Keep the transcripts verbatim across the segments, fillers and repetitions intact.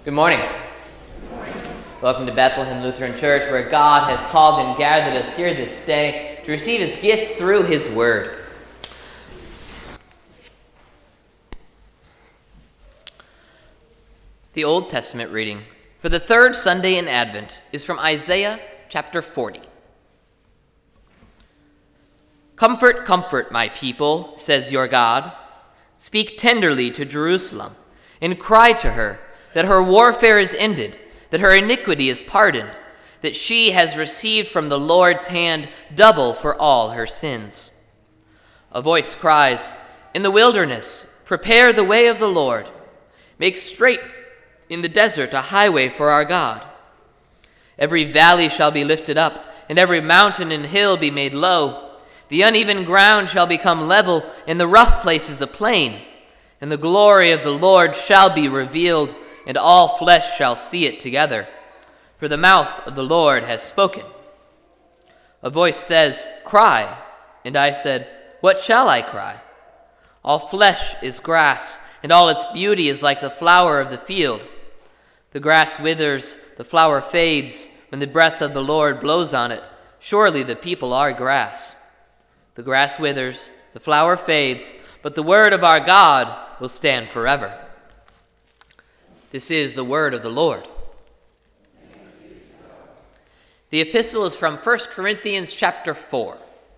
Good morning. Welcome to Bethlehem Lutheran Church, where God has called and gathered us here this day to receive his gifts through his word. The Old Testament reading for the third Sunday in Advent is from Isaiah chapter forty. Comfort, comfort, my people, says your God. Speak tenderly to Jerusalem, and cry to her that her warfare is ended, that her iniquity is pardoned, that she has received from the Lord's hand double for all her sins. A voice cries, in the wilderness, prepare the way of the Lord. Make straight in the desert a highway for our God. Every valley shall be lifted up, and every mountain and hill be made low. The uneven ground shall become level, and the rough places a plain. And the glory of the Lord shall be revealed, and all flesh shall see it together. For the mouth of the Lord has spoken. A voice says, cry. And I said, what shall I cry? All flesh is grass, and all its beauty is like the flower of the field. The grass withers, the flower fades, when the breath of the Lord blows on it. Surely the people are grass. The grass withers, the flower fades, but the word of our God will stand forever. This is the word of the Lord. The epistle is from First Corinthians chapter four.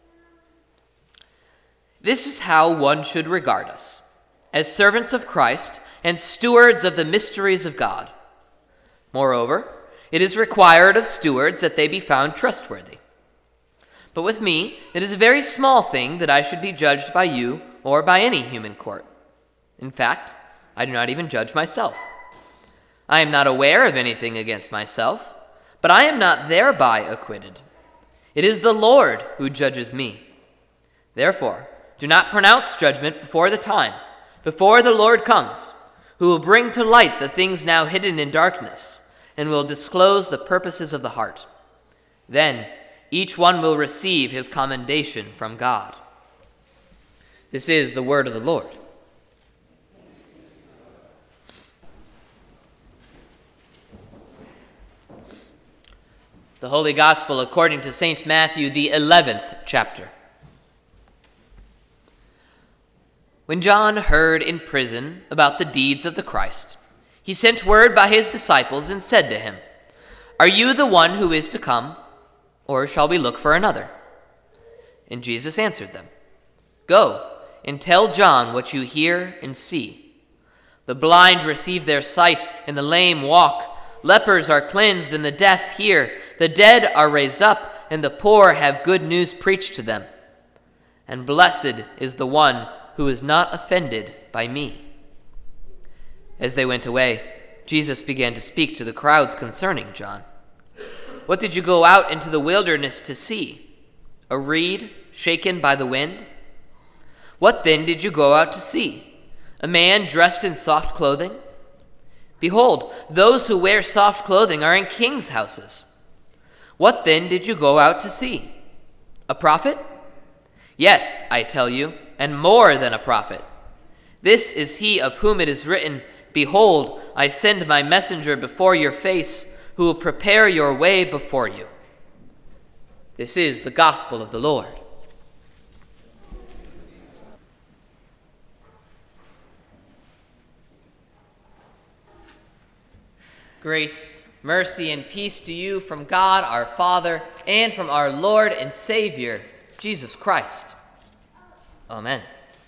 This is how one should regard us, as servants of Christ and stewards of the mysteries of God. Moreover, it is required of stewards that they be found trustworthy. But with me, it is a very small thing that I should be judged by you or by any human court. In fact, I do not even judge myself. I am not aware of anything against myself, but I am not thereby acquitted. It is the Lord who judges me. Therefore, do not pronounce judgment before the time, before the Lord comes, who will bring to light the things now hidden in darkness, and will disclose the purposes of the heart. Then each one will receive his commendation from God. This is the word of the Lord. The Holy Gospel according to Saint Matthew, the eleventh chapter. When John heard in prison about the deeds of the Christ, he sent word by his disciples and said to him, are you the one who is to come, or shall we look for another? And Jesus answered them, go and tell John what you hear and see. The blind receive their sight, and the lame walk. Lepers are cleansed, and the deaf hear. The dead are raised up, and the poor have good news preached to them. And blessed is the one who is not offended by me. As they went away, Jesus began to speak to the crowds concerning John. What did you go out into the wilderness to see? A reed shaken by the wind? What then did you go out to see? A man dressed in soft clothing? Behold, those who wear soft clothing are in kings' houses. What then did you go out to see? A prophet? Yes, I tell you, and more than a prophet. This is he of whom it is written, behold, I send my messenger before your face, who will prepare your way before you. This is the gospel of the Lord. Grace, mercy, and peace to you from God our Father and from our Lord and Savior, Jesus Christ. Amen.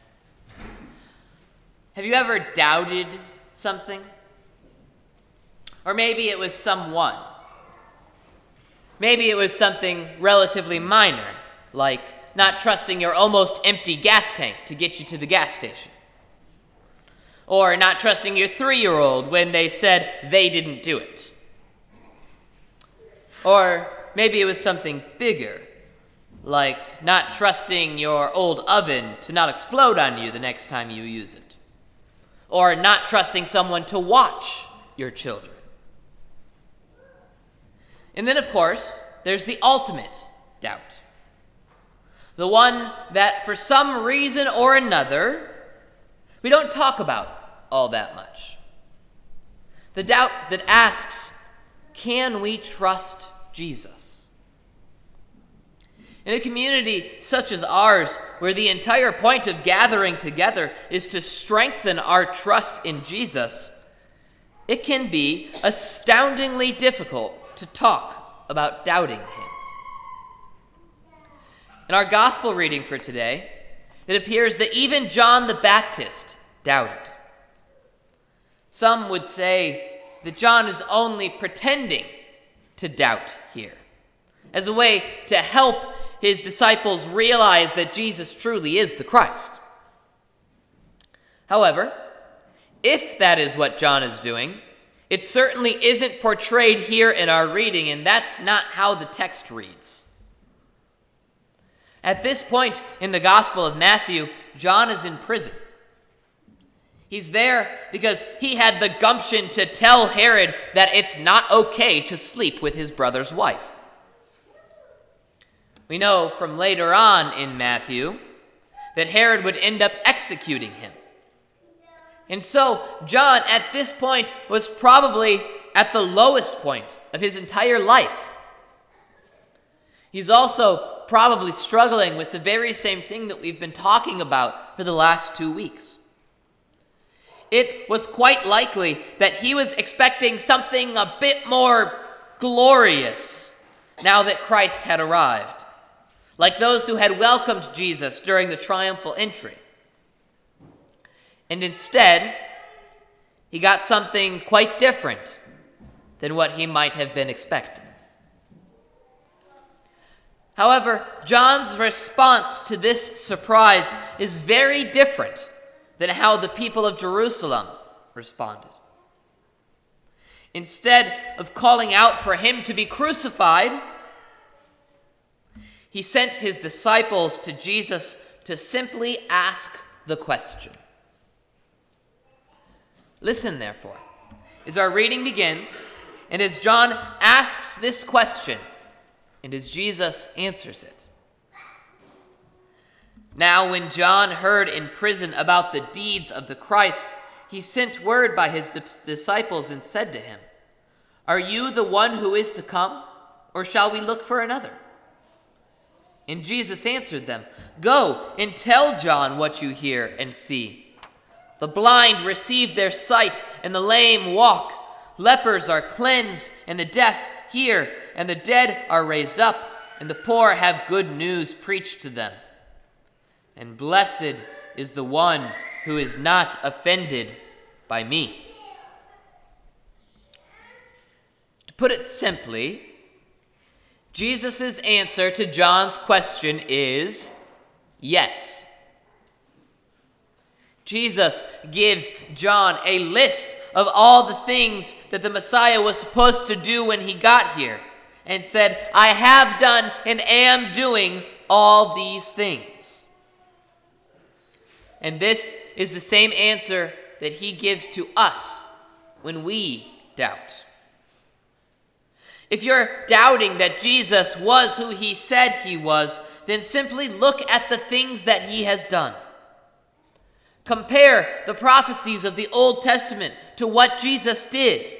Have you ever doubted something? Or maybe it was someone. Maybe it was something relatively minor, like not trusting your almost empty gas tank to get you to the gas station. Or not trusting your three-year-old when they said they didn't do it. Or maybe it was something bigger, like not trusting your old oven to not explode on you the next time you use it. Or not trusting someone to watch your children. And then, of course, there's the ultimate doubt. The one that for some reason or another we don't talk about all that much. The doubt that asks, can we trust Jesus? In a community such as ours, where the entire point of gathering together is to strengthen our trust in Jesus, it can be astoundingly difficult to talk about doubting him. In our gospel reading for today, it appears that even John the Baptist doubted. Some would say that John is only pretending to doubt here, as a way to help his disciples realize that Jesus truly is the Christ. However, if that is what John is doing, it certainly isn't portrayed here in our reading, and that's not how the text reads. At this point in the Gospel of Matthew, John is in prison. He's there because he had the gumption to tell Herod that it's not okay to sleep with his brother's wife. We know from later on in Matthew that Herod would end up executing him. And so John at this point was probably at the lowest point of his entire life. He's also probably struggling with the very same thing that we've been talking about for the last two weeks. It was quite likely that he was expecting something a bit more glorious now that Christ had arrived, like those who had welcomed Jesus during the triumphal entry. And instead, he got something quite different than what he might have been expecting. However, John's response to this surprise is very different than how the people of Jerusalem responded. Instead of calling out for him to be crucified, he sent his disciples to Jesus to simply ask the question. Listen, therefore, as our reading begins, and as John asks this question, and as Jesus answers it. Now, when John heard in prison about the deeds of the Christ, he sent word by his disciples and said to him, "Are you the one who is to come, or shall we look for another?" And Jesus answered them, "Go and tell John what you hear and see. The blind receive their sight, and the lame walk. Lepers are cleansed, and the deaf hear, and the dead are raised up, and the poor have good news preached to them. And blessed is the one who is not offended by me." To put it simply, Jesus' answer to John's question is yes. Jesus gives John a list of all the things that the Messiah was supposed to do when he got here, and said, "I have done and am doing all these things." And this is the same answer that he gives to us when we doubt. If you're doubting that Jesus was who he said he was, then simply look at the things that he has done. Compare the prophecies of the Old Testament to what Jesus did.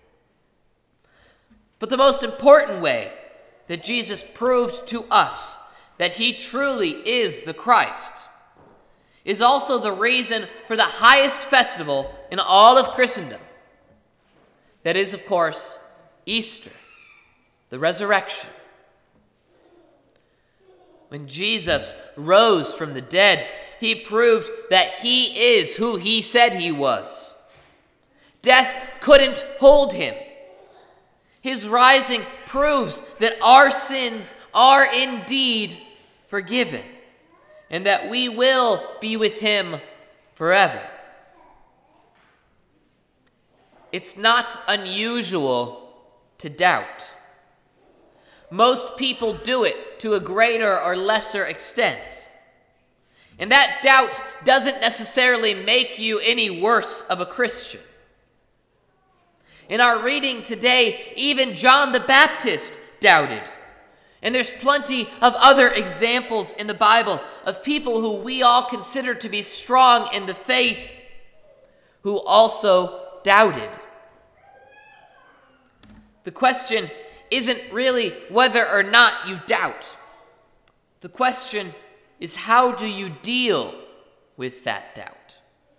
But the most important way that Jesus proved to us that he truly is the Christ is also the reason for the highest festival in all of Christendom. That is, of course, Easter, the resurrection. When Jesus rose from the dead, he proved that he is who he said he was. Death couldn't hold him. His rising proves that our sins are indeed forgiven, and that we will be with him forever. It's not unusual to doubt. Most people do it to a greater or lesser extent. And that doubt doesn't necessarily make you any worse of a Christian. In our reading today, even John the Baptist doubted. And there's plenty of other examples in the Bible of people who we all consider to be strong in the faith who also doubted. The question isn't really whether or not you doubt. The question is, how do you deal with that doubt?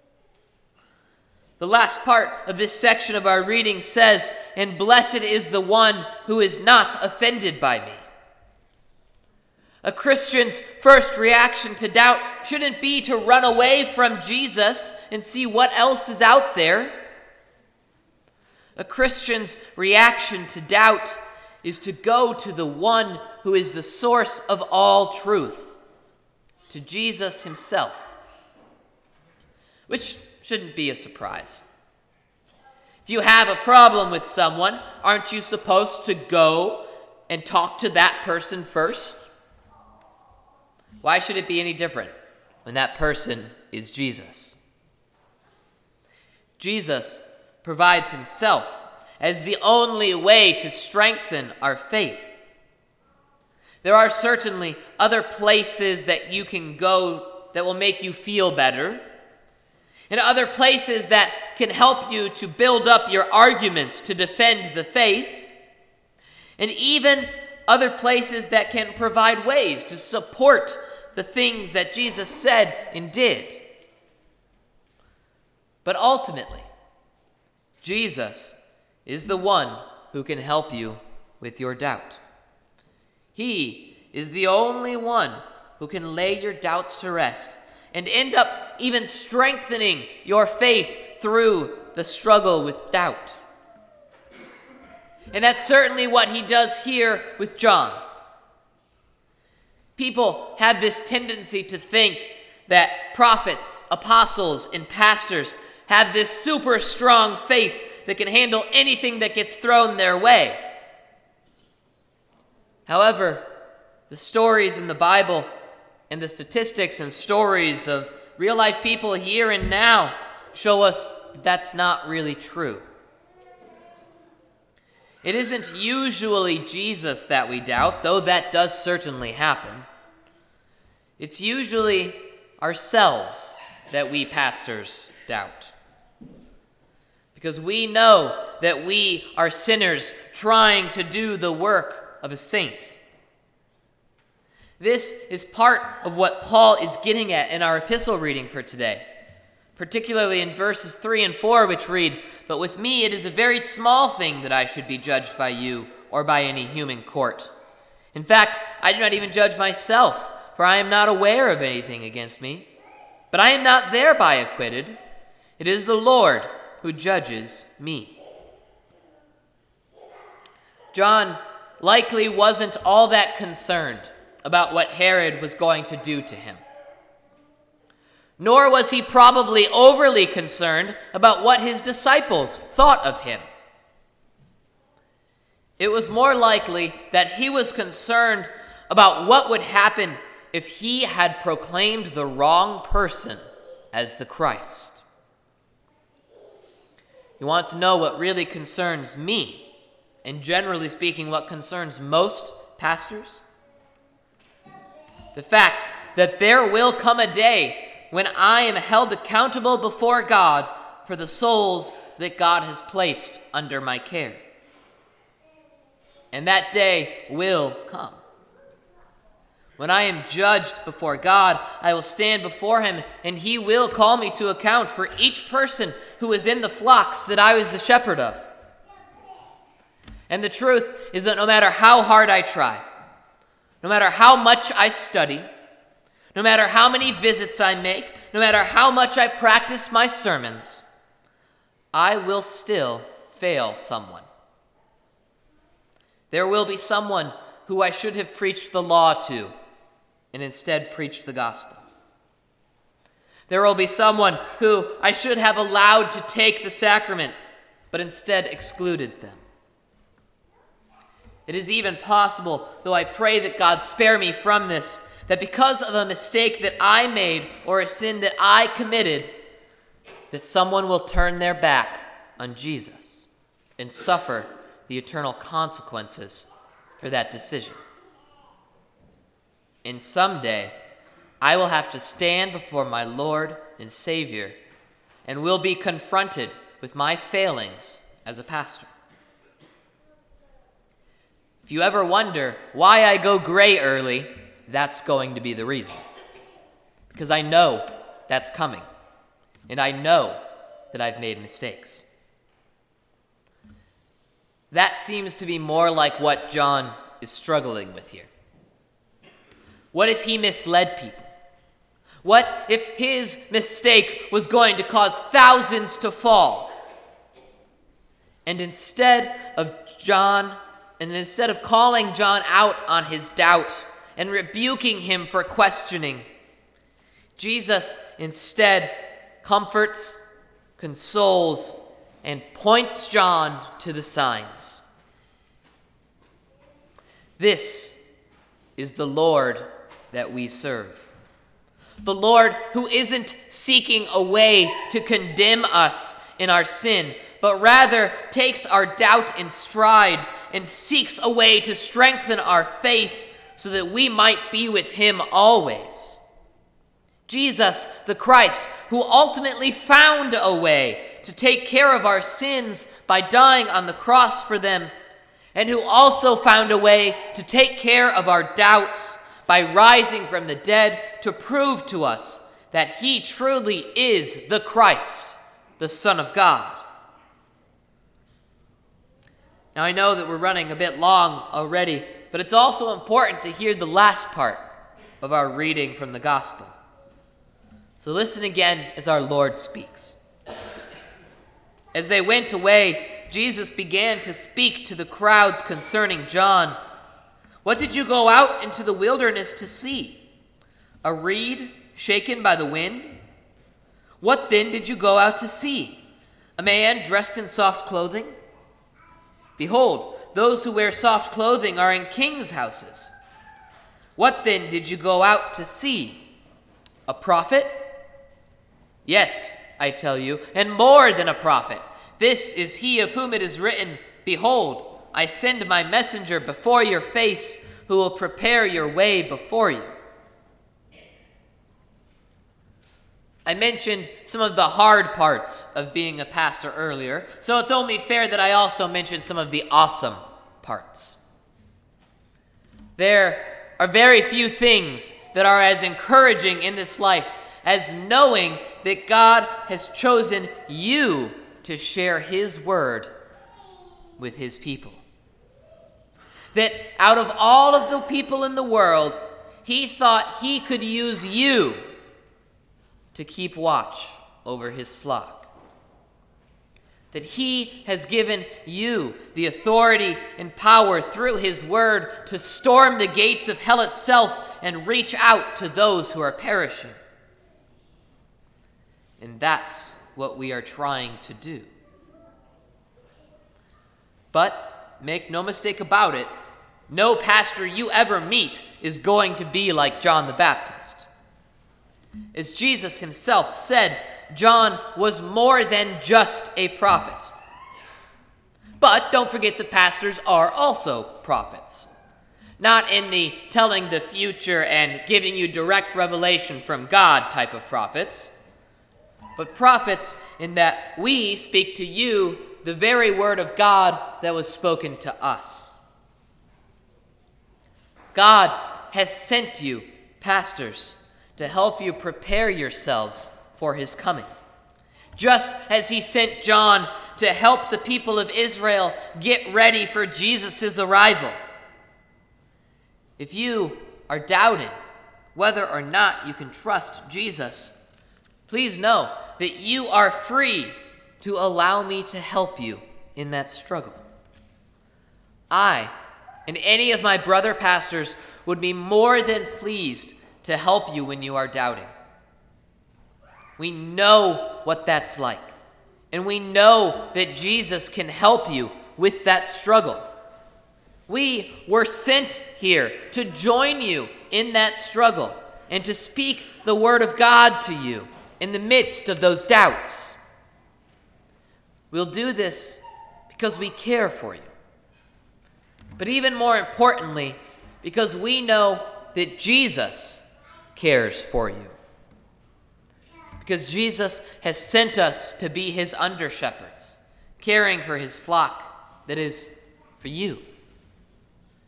The last part of this section of our reading says, "And blessed is the one who is not offended by me." A Christian's first reaction to doubt shouldn't be to run away from Jesus and see what else is out there. A Christian's reaction to doubt is to go to the one who is the source of all truth, to Jesus himself, which shouldn't be a surprise. If you have a problem with someone, aren't you supposed to go and talk to that person first? Why should it be any different when that person is Jesus? Jesus provides himself as the only way to strengthen our faith. There are certainly other places that you can go that will make you feel better, and other places that can help you to build up your arguments to defend the faith, and even other places that can provide ways to support the things that Jesus said and did. But ultimately, Jesus is the one who can help you with your doubt. He is the only one who can lay your doubts to rest and end up even strengthening your faith through the struggle with doubt. And that's certainly what he does here with John. People have this tendency to think that prophets, apostles, and pastors have this super strong faith that can handle anything that gets thrown their way. However, the stories in the Bible and the statistics and stories of real-life people here and now show us that that's not really true. It isn't usually Jesus that we doubt, though that does certainly happen. It's usually ourselves that we pastors doubt. Because we know that we are sinners trying to do the work of a saint. This is part of what Paul is getting at in our epistle reading for today, particularly in verses three and four, which read, "But with me it is a very small thing that I should be judged by you or by any human court. In fact, I do not even judge myself, for I am not aware of anything against me. But I am not thereby acquitted. It is the Lord who judges me." John likely wasn't all that concerned about what Herod was going to do to him. Nor was he probably overly concerned about what his disciples thought of him. It was more likely that he was concerned about what would happen if he had proclaimed the wrong person as the Christ. You want to know what really concerns me, and generally speaking, what concerns most pastors? The fact that there will come a day when I am held accountable before God for the souls that God has placed under my care. And that day will come. When I am judged before God, I will stand before him, and he will call me to account for each person who was in the flocks that I was the shepherd of. And the truth is that no matter how hard I try, no matter how much I study, no matter how many visits I make, no matter how much I practice my sermons, I will still fail someone. There will be someone who I should have preached the law to and instead preached the gospel. There will be someone who I should have allowed to take the sacrament, but instead excluded them. It is even possible, though I pray that God spare me from this, that because of a mistake that I made or a sin that I committed, that someone will turn their back on Jesus and suffer the eternal consequences for that decision. And someday, I will have to stand before my Lord and Savior and will be confronted with my failings as a pastor. If you ever wonder why I go gray early, that's going to be the reason. Because I know that's coming, and I know that I've made mistakes. That seems to be more like what John is struggling with here. What if he misled people? What if his mistake was going to cause thousands to fall? And instead of John, and instead of calling John out on his doubt and rebuking him for questioning, Jesus instead comforts, consoles, and points John to the signs. This is the Lord that we serve. The Lord who isn't seeking a way to condemn us in our sin, but rather takes our doubt in stride and seeks a way to strengthen our faith so that we might be with him always. Jesus, the Christ, who ultimately found a way to take care of our sins by dying on the cross for them, and who also found a way to take care of our doubts by rising from the dead to prove to us that he truly is the Christ, the Son of God. Now, I know that we're running a bit long already, but it's also important to hear the last part of our reading from the gospel. So listen again as our Lord speaks. As they went away, Jesus began to speak to the crowds concerning John. What did you go out into the wilderness to see? A reed shaken by the wind? What then did you go out to see? A man dressed in soft clothing? Behold, those who wear soft clothing are in kings' houses. What then did you go out to see? A prophet? Yes, I tell you, and more than a prophet. This is he of whom it is written, Behold, I send my messenger before your face, who will prepare your way before you. I mentioned some of the hard parts of being a pastor earlier, so it's only fair that I also mention some of the awesome parts. There are very few things that are as encouraging in this life as knowing that God has chosen you to share his word with his people. That out of all of the people in the world, he thought he could use you to keep watch over his flock. That he has given you the authority and power through his word to storm the gates of hell itself and reach out to those who are perishing. And that's what we are trying to do. But make no mistake about it, no pastor you ever meet is going to be like John the Baptist. As Jesus himself said, John was more than just a prophet. But don't forget that pastors are also prophets. Not in the telling the future and giving you direct revelation from God type of prophets, but prophets in that we speak to you the very word of God that was spoken to us. God has sent you, pastors, to help you prepare yourselves for his coming. Just as he sent John to help the people of Israel get ready for Jesus' arrival. If you are doubting whether or not you can trust Jesus, please know that you are free to allow me to help you in that struggle. I and any of my brother pastors would be more than pleased to help you when you are doubting. We know what that's like, and we know that Jesus can help you with that struggle. We were sent here to join you in that struggle and to speak the word of God to you in the midst of those doubts. We'll do this because we care for you. But even more importantly, because we know that Jesus cares for you. Because Jesus has sent us to be his under-shepherds, caring for his flock that is for you.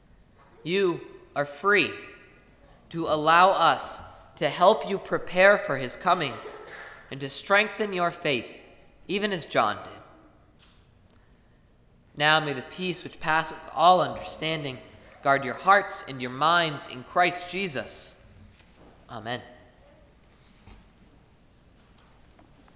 You are free to allow us to help you prepare for his coming and to strengthen your faith, even as John did. Now may the peace which passeth all understanding guard your hearts and your minds in Christ Jesus. Amen.